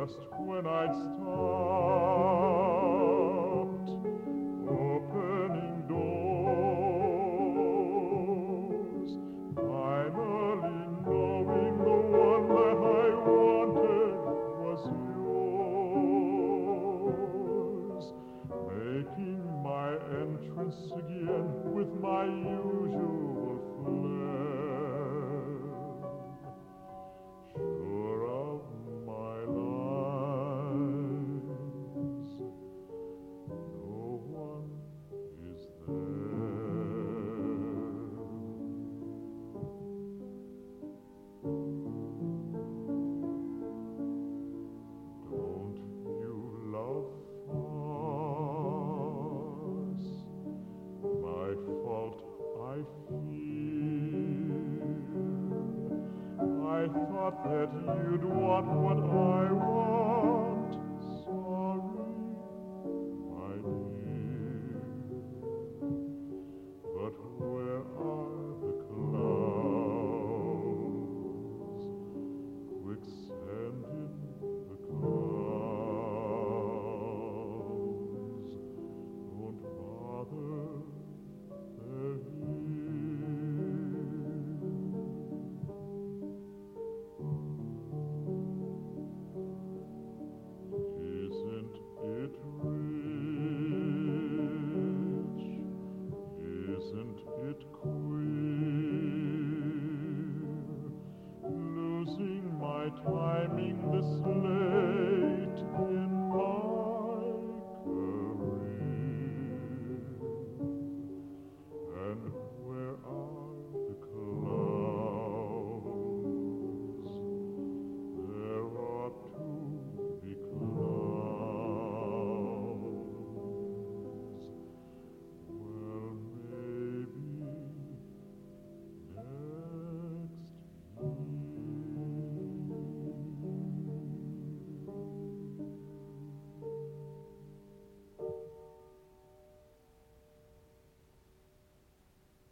just when I'd stopped opening doors, finally knowing the one that I wanted was yours, making my entrance again with my usual flair, sure of my lines, no one is there. Don't you love us? My fault I feel. I thought that you'd want what